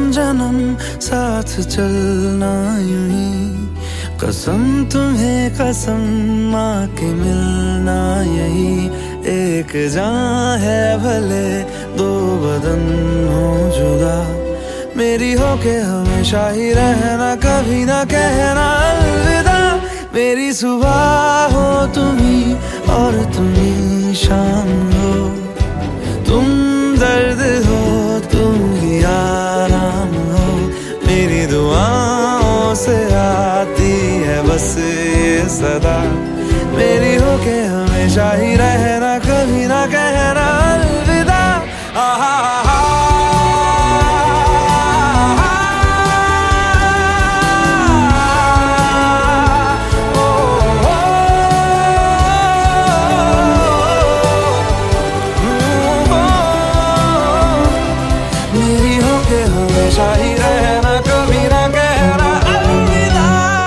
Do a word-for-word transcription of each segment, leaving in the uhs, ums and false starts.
जन्म साथ चलना यूं ही, कसम तुम्हें कसम माँ के मिलना यही। एक जान है भले दो बदन हो जुदा, मेरी हो के हमेशा ही रहना, कभी ना कहना अलविदा। मेरी सुबह हो तुम्ही और तुम्ही शाम हो, तुम दर्द हो तुम ही आराम हो। मेरी दुआओं से आती है बस ये सदा, मेरी हो के हमेशा ही रहना, कभी ना कहना अलविदा। आहा हमेशा ही रहना, कभी ना कहना अलविदा।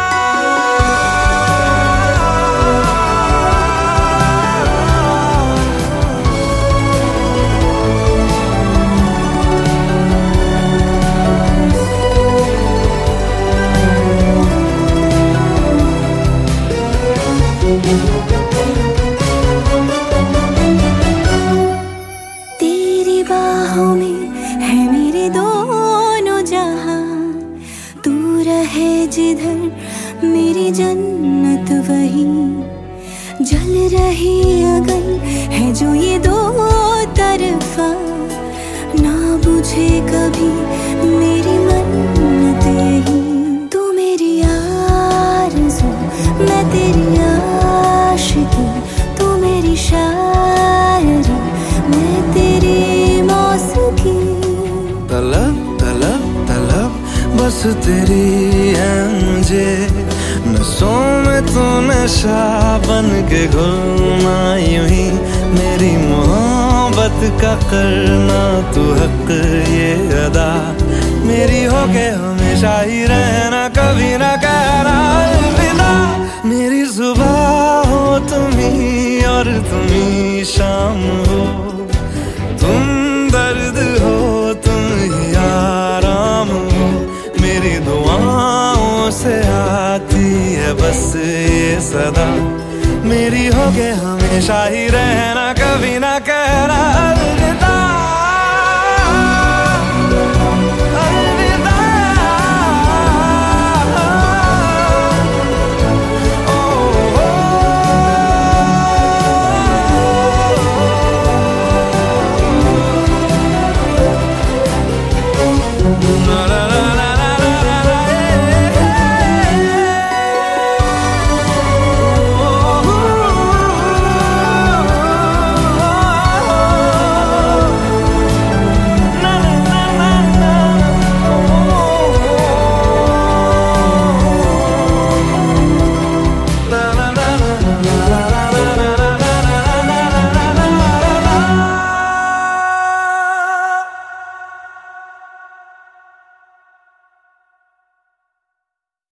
तेरी बाहों में है मेरे दोनों जहां, तू रहे जिधर मेरी जन्नत वही। जल रही अगन है जो ये दो तरफा, ना बुझे कभी मेरी मन्नत यही। तू मेरी आरज़ू मैं तेरी आशिकी, तू मेरी शायरी मैं तेरी मौसीकी। तलब तलब तलब बस तेरी है मुझे, नसों में तू नशा बन के घुलना यूं ही। मेरी मोहब्बत का करना तू हक ये अदा, मेरी हो के हमेशा ही रहना, कभी ना कहना अलविदा। मेरी सुबह हो तुम्ही और तुम्ही शाम हो, तुम दर्द हो तुम ही आराम हो। मेरी दुआओं से आती है बस ये सदा, मेरी हो के हमेशा ही रहना, कभी ना कहना अलविदा।